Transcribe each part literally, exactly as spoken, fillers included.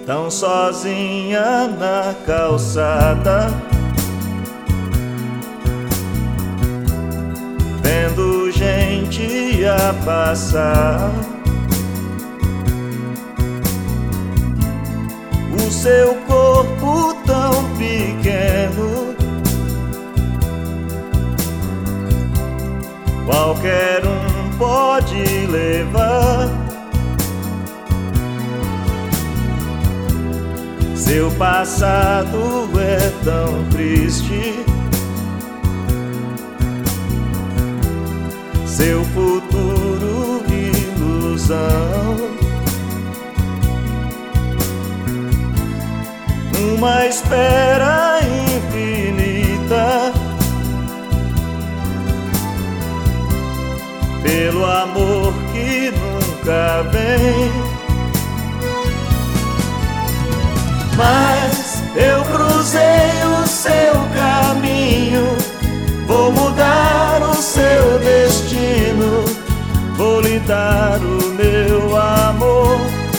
tão sozinha na calçada, vendo gente a passar. O seu corpo tão pequeno, qualquer um pode levar. Seu passado é tão triste, seu futuro ilusão. Uma espera infinita pelo amor que nunca vem. Mas eu cruzei o seu caminho, vou mudar o seu destino, vou lhe dar o meu amor.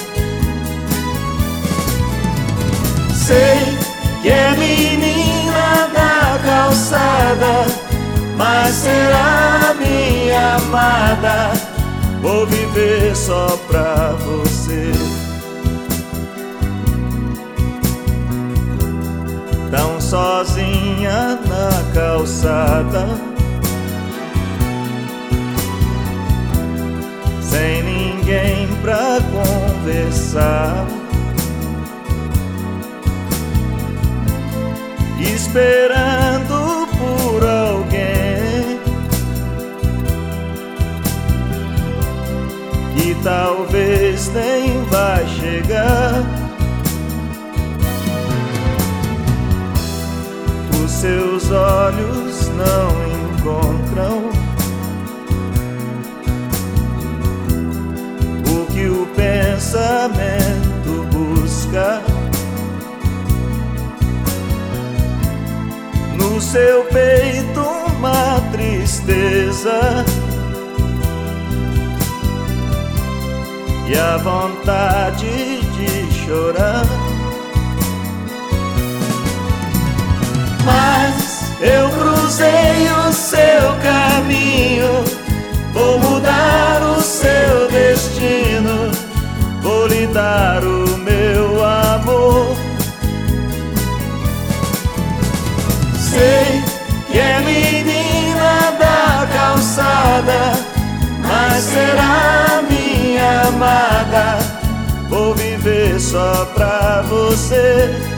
Sei que é menina da calçada, mas será minha amada, vou viver só pra você. Tão sozinha na calçada, sem ninguém pra conversar, esperando por alguém que talvez nem vai chegar. Os seus olhos não encontram o que o pensamento busca. No seu peito uma tristeza e a vontade de chorar. Mas eu cruzei o seu caminho, vou mudar o seu destino, vou lhe dar o meu amor. Sei que é menina da calçada, mas será minha amada, vou viver só pra você.